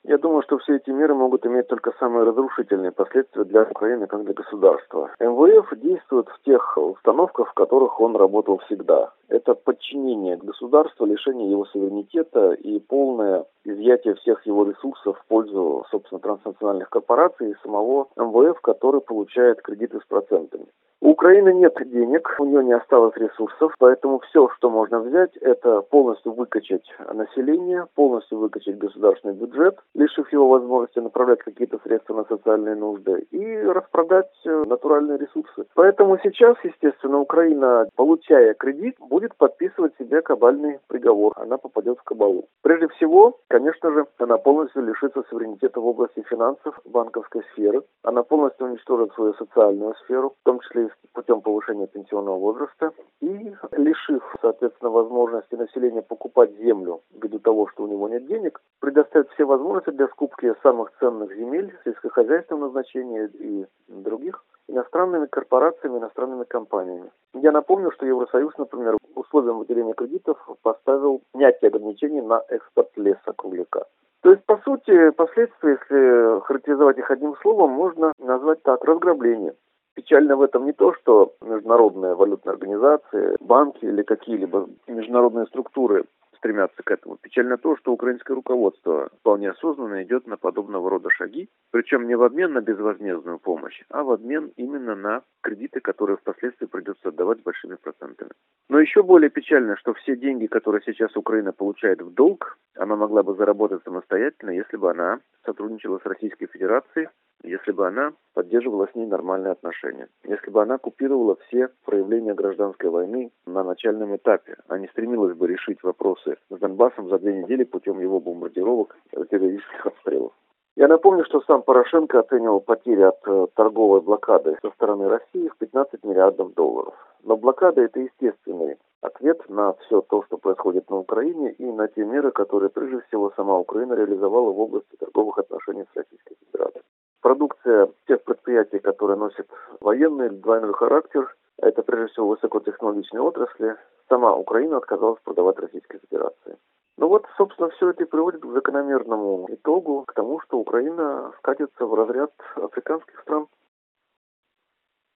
Я думаю, что все эти меры могут иметь только самые разрушительные последствия для Украины как для государства. МВФ действует в тех установках, в которых он работал всегда. Это подчинение государству, лишение его суверенитета и полное изъятие всех его ресурсов в пользу, собственно, транснациональных корпораций и самого МВФ, который получает кредиты с процентами. У Украины нет денег, у нее не осталось ресурсов, поэтому все, что можно взять, это полностью выкачать население, полностью выкачать государственный бюджет, лишив его возможности направлять какие-то средства на социальные нужды, и распродать натуральные ресурсы. Поэтому сейчас, естественно, Украина, получая кредит, будет подписывать себе кабальный приговор. Она попадет в кабалу. Прежде всего, конечно же, она полностью лишится суверенитета в области финансов, банковской сферы. Она полностью уничтожит свою социальную сферу, в том числе и путем повышения пенсионного возраста. И лишив, соответственно, возможности населения покупать землю ввиду того, что у него нет денег, предоставит все возможности для скупки самых ценных земель, сельскохозяйственного назначения и других иностранными корпорациями, иностранными компаниями. Я напомню, что Евросоюз, например, условием выделения кредитов поставил снятие ограничений на экспорт леса-кругляка. То есть, по сути, последствия, если характеризовать их одним словом, можно назвать так: разграбление. Печально в этом не то, что международные валютные организации, банки или какие-либо международные структуры стремятся к этому. Печально то, что украинское руководство вполне осознанно идет на подобного рода шаги, причем не в обмен на безвозмездную помощь, а в обмен именно на кредиты, которые впоследствии придется отдавать большими процентами. Но еще более печально, что все деньги, которые сейчас Украина получает в долг, она могла бы заработать самостоятельно, если бы она сотрудничала с Российской Федерацией, если бы она поддерживала с ней нормальные отношения, если бы она купировала все проявления гражданской войны на начальном этапе, а не стремилась бы решить вопросы с Донбассом за 2 недели путем его бомбардировок и террористических обстрелов. Я напомню, что сам Порошенко оценивал потери от торговой блокады со стороны России в 15 миллиардов долларов. Но блокада – это естественный ответ на все то, что происходит на Украине, и на те меры, которые прежде всего сама Украина реализовала в области торговых отношений с Российской Федерацией. Продукция тех предприятий, которые носят военный или двойной характер, это прежде всего высокотехнологичные отрасли, сама Украина отказалась продавать Российской Федерации. Ну вот, собственно, все это и приводит к закономерному итогу, к тому, что Украина скатится в разряд африканских стран.